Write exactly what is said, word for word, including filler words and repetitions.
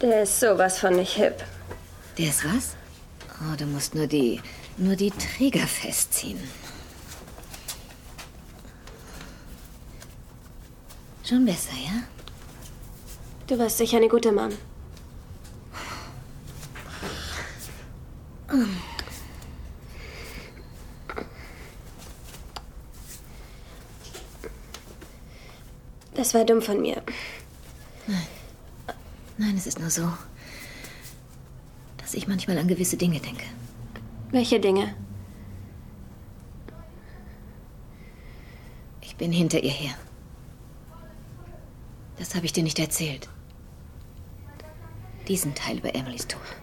Der ist sowas von nicht hip. Der ist was? Oh, du musst nur die, nur die Träger festziehen. Schon besser, ja? Du warst sicher eine gute Mom. Das war dumm von mir. Nein. Nein, es ist nur so, dass ich manchmal an gewisse Dinge denke. Welche Dinge? Ich bin hinter ihr her. Das habe ich dir nicht erzählt. Diesen Teil über Emilys Tod.